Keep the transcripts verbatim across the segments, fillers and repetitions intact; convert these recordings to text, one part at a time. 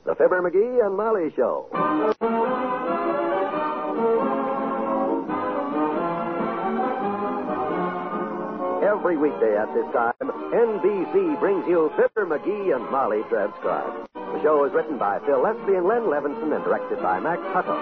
The Fibber, McGee, and Molly Show. Every weekday at this time, N B C brings you Fibber, McGee, and Molly Transcribed. The show is written by Phil Leslie and Len Levinson and directed by Max Hutto.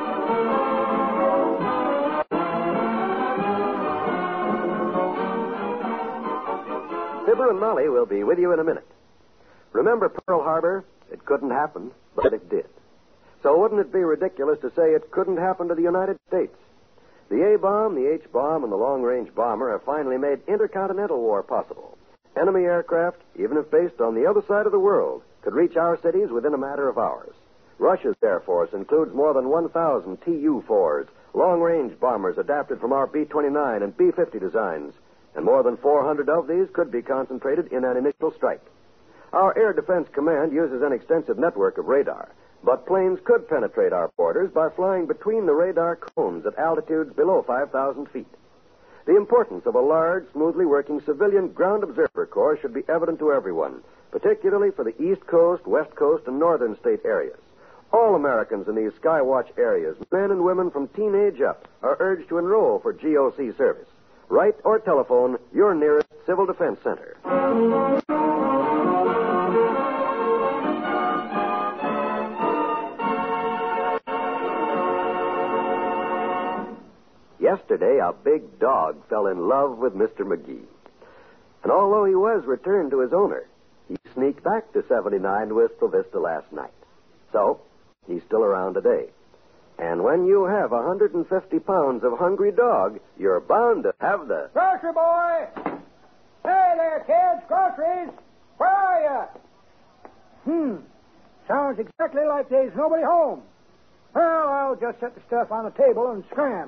Fibber and Molly will be with you in a minute. Remember Pearl Harbor? It couldn't happen, but it did. So wouldn't it be ridiculous to say it couldn't happen to the United States? The A-bomb, the H-bomb, and the long-range bomber have finally made intercontinental war possible. Enemy aircraft, even if based on the other side of the world, could reach our cities within a matter of hours. Russia's Air Force includes more than one thousand T U fours, long-range bombers adapted from our B twenty-nine and B fifty designs, and more than four hundred of these could be concentrated in an initial strike. Our Air Defense Command uses an extensive network of radar, but planes could penetrate our borders by flying between the radar cones at altitudes below five thousand feet. The importance of a large, smoothly working civilian ground observer corps should be evident to everyone, particularly for the East Coast, West Coast, and Northern state areas. All Americans in these Skywatch areas, men and women from teenage up, are urged to enroll for G O C service. Write or telephone your nearest Civil Defense Center. Yesterday, a big dog fell in love with Mister McGee. And although he was returned to his owner, he sneaked back to seventy-nine Wistful Vista last night. So, he's still around today. And when you have one hundred fifty pounds of hungry dog, you're bound to have the... Grocery boy! Hey there, kids! Groceries! Where are you? Hmm. Sounds exactly like there's nobody home. Well, I'll just set the stuff on the table and scram.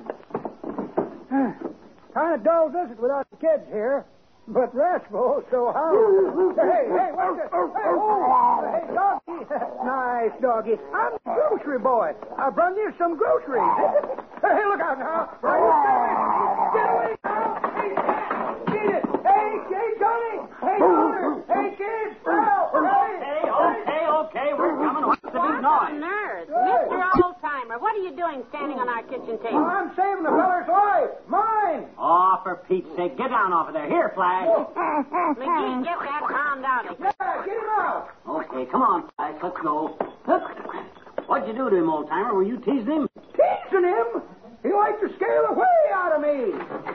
Kind of dull visit without the kids here. But restful, so how... hey, hey, what's it? Hey, oh, hey, doggy. Nice, doggy. I'm the grocery boy. I brought you some groceries. Hey, look out now. Are you scared? Get away now. Hey, get it. Hey, hey, Johnny. Hey, Connor. Hey, kids. Help. Okay, okay, okay. We're coming. What's the big noise? On earth? Mister Old-Timer, what are you doing standing on our kitchen table? Oh, I'm saving the feller's life. Mine. Oh, for Pete's sake, get down off of there. Here, Flash. McGee, get that hound out of here. Yeah, get him out. Okay, come on, Flash. Let's go. What'd you do to him, old-timer? Were you teasing him? Teasing him? He liked to scare the way out of me.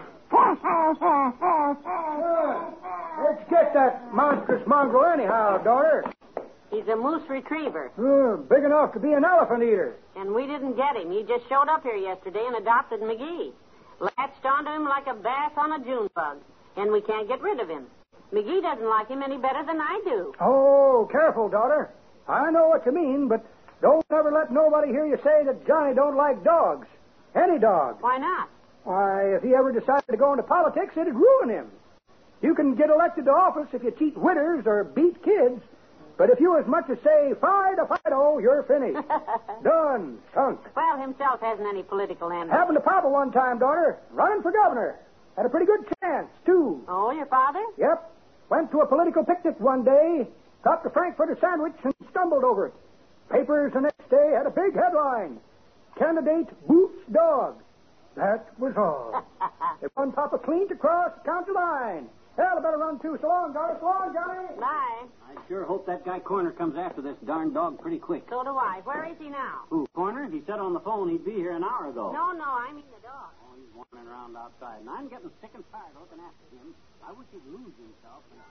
uh, let's get that monstrous mongrel anyhow, daughter. He's a moose retriever. Uh, big enough to be an elephant eater. And we didn't get him. He just showed up here yesterday and adopted McGee. Latched onto him like a bass on a June bug. And we can't get rid of him. McGee doesn't like him any better than I do. Oh, careful, daughter. I know what you mean, but don't ever let nobody hear you say that Johnny don't like dogs. Any dog. Why not? Why, if he ever decided to go into politics, it'd ruin him. You can get elected to office if you cheat widders or beat kids. But if you as much as say, Fido, Fido, you're finished. Done. Sunk. Well, himself hasn't any political ambition. Happened to Papa one time, daughter. Running for governor. Had a pretty good chance, too. Oh, your father? Yep. Went to a political picnic one day, stopped a Frankfurter sandwich, and stumbled over it. Papers the next day had a big headline. Candidate Boots Dog. That was all. It won Papa clean to cross the county line. Hell, I better run, too. So long, daughter. So long, Johnny. Bye. I sure hope that guy Corner comes after this darn dog pretty quick. So do I. Where is he now? Who, Corner? He said on the phone he'd be here an hour ago. No, no, I mean the dog. Oh, he's wandering around outside, and I'm getting sick and tired looking after him. I wish he'd lose himself. And...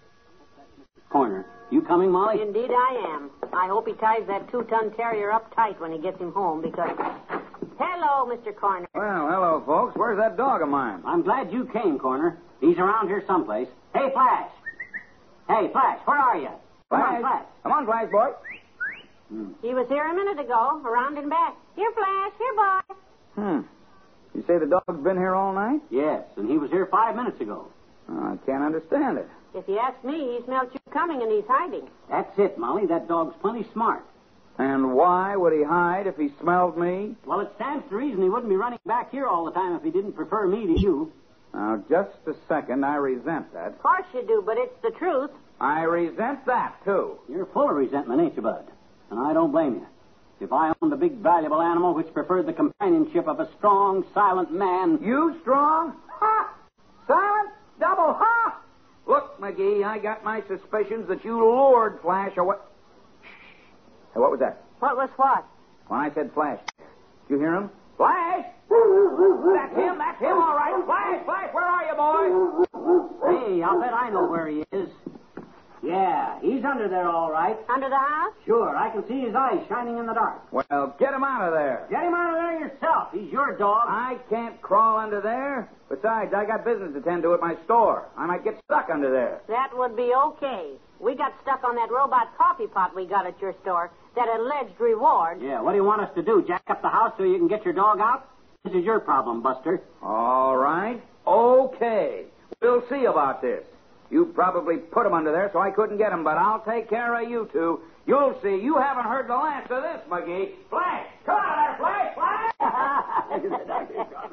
Corner, you coming, Molly? Indeed I am. I hope he ties that two-ton terrier up tight when he gets him home, because... Hello, Mister Corner. Well, hello, folks. Where's that dog of mine? I'm glad you came, Corner. He's around here someplace. Hey, Flash. Hey, Flash, where are you? Come Flash. on, Flash. Come on, Flash, boy. Hmm. He was here a minute ago, around and back. Here, Flash. Here, boy. Hmm. You say the dog's been here all night? Yes, and he was here five minutes ago. Oh, I can't understand it. If you ask me, he smelt you coming and he's hiding. That's it, Molly. That dog's plenty smart. And why would he hide if he smelled me? Well, it stands to reason he wouldn't be running back here all the time if he didn't prefer me to you. Now, just a second. I resent that. Of course you do, but it's the truth. I resent that, too. You're full of resentment, ain't you, Bud? And I don't blame you. If I owned a big, valuable animal which preferred the companionship of a strong, silent man... You strong? Ha! Silent? Double ha! Look, McGee, I got my suspicions that you lured Flash away. Shh. Hey, what was that? What was what? When I said Flash. Did you hear him? Flash! That's him, that's him, all right. Flash, Flash, where are you, boy? Hey, I'll bet I know where he is. Yeah, he's under there all right. Under the house? Sure, I can see his eyes shining in the dark. Well, get him out of there. Get him out of there yourself. He's your dog. I can't crawl under there. Besides, I got business to tend to at my store. I might get stuck under there. That would be okay. We got stuck on that robot coffee pot we got at your store. That alleged reward. Yeah, what do you want us to do? Jack up the house so you can get your dog out? This is your problem, Buster. All right. Okay. We'll see about this. You probably put him under there so I couldn't get him, but I'll take care of you two. You'll see. You haven't heard the last of this, McGee. Flash! Come out of there, Flash! Flash!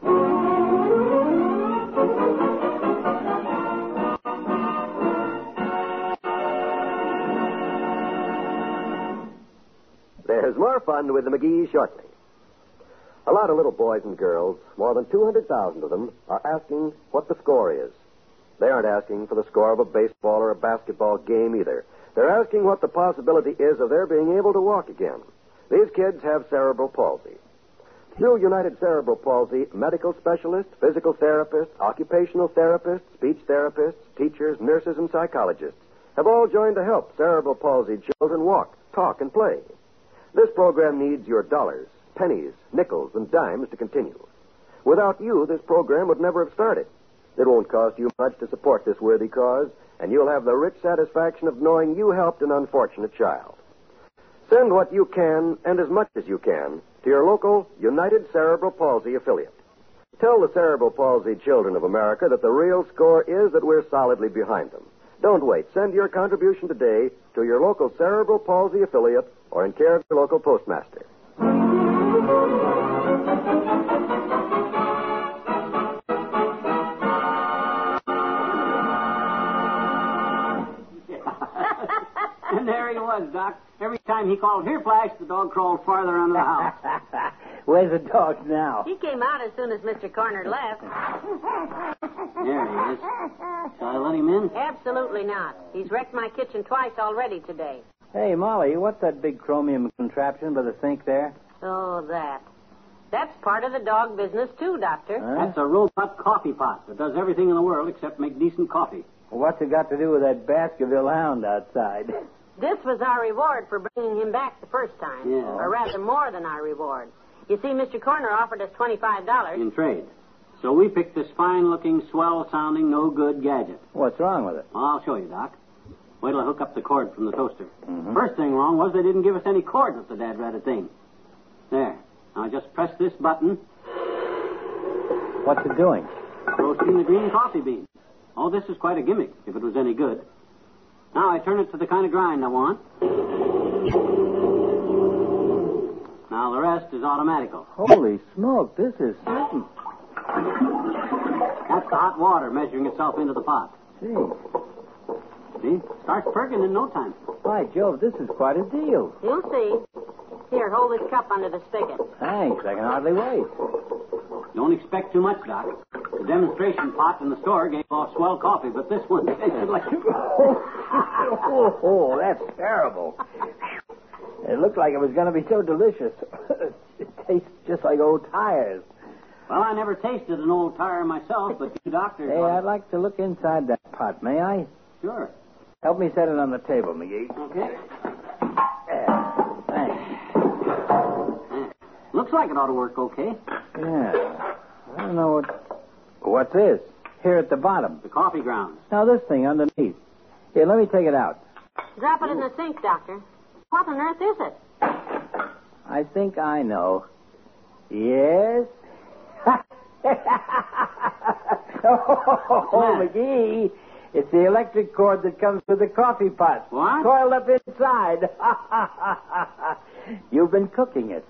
There's more fun with the McGees shortly. A lot of little boys and girls, more than two hundred thousand of them, are asking what the score is. They aren't asking for the score of a baseball or a basketball game either. They're asking what the possibility is of their being able to walk again. These kids have cerebral palsy. Through United Cerebral Palsy, medical specialists, physical therapists, occupational therapists, speech therapists, teachers, nurses, and psychologists have all joined to help cerebral palsy children walk, talk, and play. This program needs your dollars, pennies, nickels, and dimes to continue. Without you, this program would never have started. It won't cost you much to support this worthy cause, and you'll have the rich satisfaction of knowing you helped an unfortunate child. Send what you can, and as much as you can, to your local United Cerebral Palsy affiliate. Tell the Cerebral Palsy children of America that the real score is that we're solidly behind them. Don't wait. Send your contribution today to your local Cerebral Palsy affiliate or in care of your local postmaster. And there he was, Doc. Every time he called, "Here, Flash," the dog crawled farther under the house. Where's the dog now? He came out as soon as Mister Corner left. There he is. Shall I let him in? Absolutely not. He's wrecked my kitchen twice already today. Hey, Molly, what's that big chromium contraption by the sink there? Oh, that. That's part of the dog business, too, Doctor. Huh? That's a robot coffee pot that does everything in the world except make decent coffee. Well, what's it got to do with that Baskerville hound outside? This was our reward for bringing him back the first time. Yeah. Or rather, more than our reward. You see, Mister Corner offered us twenty-five dollars. In trade. So we picked this fine-looking, swell-sounding, no-good gadget. What's wrong with it? Well, I'll show you, Doc. Wait till I hook up the cord from the toaster. Mm-hmm. First thing wrong was they didn't give us any cord with the dad-ratted thing. There. Now just press this button. What's it doing? Roasting the green coffee beans. Oh, this is quite a gimmick, if it was any good. Now I turn it to the kind of grind I want. Now the rest is automatical. Holy smoke, this is something. That's the hot water measuring itself into the pot. Gee, See? Starts perking in no time. by Jove, this is quite a deal. You'll see. Here, hold this cup under the spigot. Thanks, I can hardly wait. Don't expect too much, Doc. The demonstration pot in the store gave off swell coffee, but this one tasted like... oh, oh, that's terrible. It looked like it was going to be so delicious. It tastes just like old tires. Well, I never tasted an old tire myself, but you doctors... Hey, I'd like to look inside that pot, may I? Sure. Help me set it on the table, McGee. Okay. There. Thanks. Looks like it ought to work okay. Yeah. I don't know what... What's this? Here at the bottom. The coffee grounds. Now, this thing underneath. Here, let me take it out. Drop it in the sink, Doctor. What on earth is it? I think I know. Yes? oh, McGee. It's the electric cord that comes with the coffee pot. What? Coiled up inside. You've been cooking it.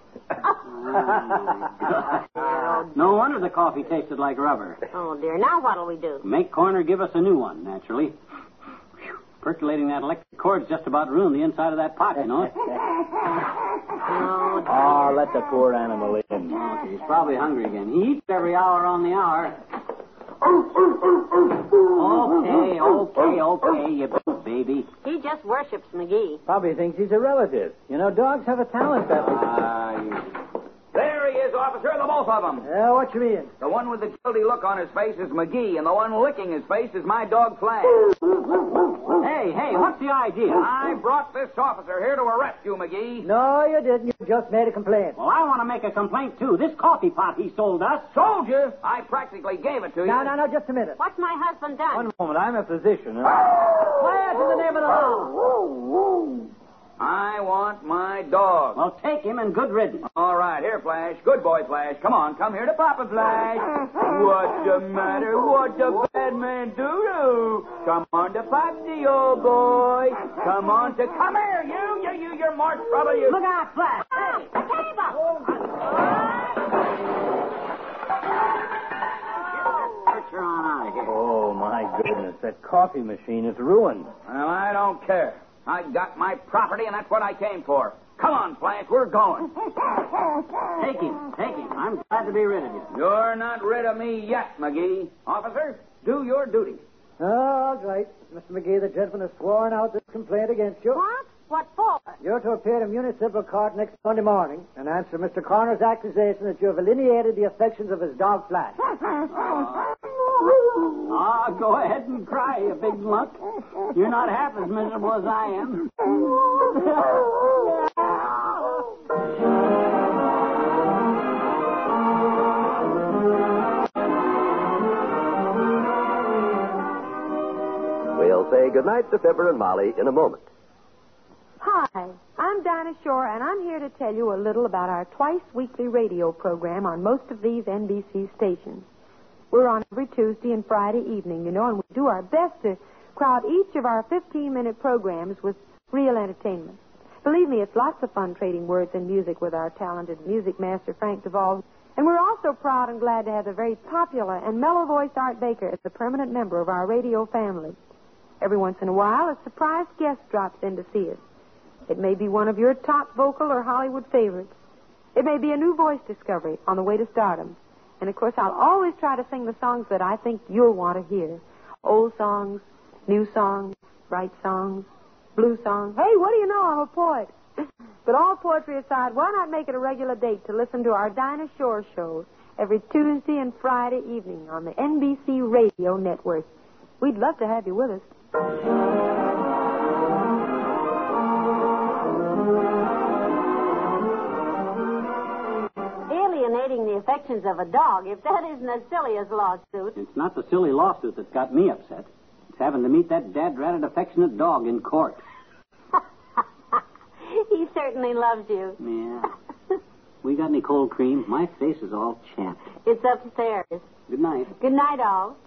No wonder the coffee tasted like rubber. Oh, dear. Now what'll we do? Make Corner give us a new one, naturally. Percolating that electric cord's just about ruined the inside of that pot, you know. Oh, Oh, let the poor animal in. Okay, he's probably hungry again. He eats every hour on the hour. Okay, okay, okay, you big baby. he just worships McGee. Probably thinks he's a relative. You know, dogs have a talent that way. Ah, you... There he is, officer, the both of them. Yeah, what you mean? The one with the guilty look on his face is McGee, and the one licking his face is my dog Flash. Hey, hey, what's the idea? I brought this officer here to arrest you, McGee. No, you didn't. You just made a complaint. Well, I want to make a complaint, too. This coffee pot he sold us. Sold you? I practically gave it to you. No, no, no, just a minute. What's my husband done? One moment, I'm a physician. Quiet in the name of the law. I want my dog. Well, take him and good riddance. All right, here, Flash. Good boy, Flash. Come on, come here to Papa, Flash. What's the matter? What's a bad man do? Come on to Foxy, old boy. Come on to... Come here, you, you, you, you're more trouble, you... Look out, Flash. Hey, the table! Get her on out of here. Oh, my goodness. That coffee machine is ruined. Well, I don't care. I got my property, and that's what I came for. Come on, Flash, we're going. Take him, take him. I'm glad to be rid of you. You're not rid of me yet, McGee. Officer, do your duty. All right. Mister McGee, the gentleman has sworn out this complaint against you. What? What for? You're to appear in municipal court next Monday morning and answer Mister Corner's accusation that you have alienated the affections of his dog, Flash. Ah, go ahead and cry, you big muck. You're not half as miserable as I am. We'll say goodnight to Fibber and Molly in a moment. Hi, I'm Dinah Shore, and I'm here to tell you a little about our twice-weekly radio program on most of these N B C stations. We're on every Tuesday and Friday evening, you know, and we do our best to crowd each of our fifteen-minute programs with real entertainment. Believe me, it's lots of fun trading words and music with our talented music master, Frank Duvall. And we're also proud and glad to have the very popular and mellow-voiced Art Baker as a permanent member of our radio family. Every once in a while, a surprise guest drops in to see us. It may be one of your top vocal or Hollywood favorites. It may be a new voice discovery on the way to stardom. And, of course, I'll always try to sing the songs that I think you'll want to hear. Old songs, new songs, bright songs, blue songs. Hey, what do you know? I'm a poet. But all poetry aside, why not make it a regular date to listen to our Dinah Shore shows every Tuesday and Friday evening on the N B C Radio Network? We'd love to have you with us. Alienating the affections of a dog, if that isn't as silly as a lawsuit. It's not the silly lawsuit that's got me upset. It's having to meet that dad-ratted affectionate dog in court. He certainly loves you. Yeah. We got any cold cream? My face is all chapped. It's upstairs. Good night. Good night, all.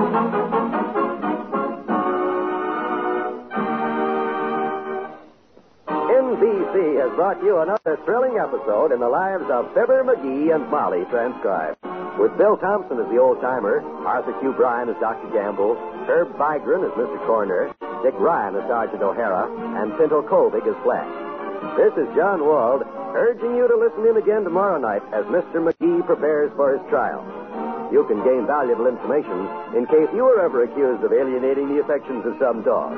N B C has brought you another thrilling episode in the lives of Fibber, McGee, and Molly transcribed. With Bill Thompson as the old-timer, Arthur Q. Bryan as Doctor Gamble, Herb Vigran as Mister Corner, Dick Ryan as Sergeant O'Hara, and Pinto Colvig as Flash. This is John Wald, urging you to listen in again tomorrow night as Mister McGee prepares for his trial. You can gain valuable information in case you were ever accused of alienating the affections of some dog.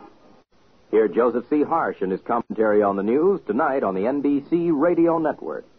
Hear Joseph C. Harsh in his commentary on the news tonight on the N B C Radio Network.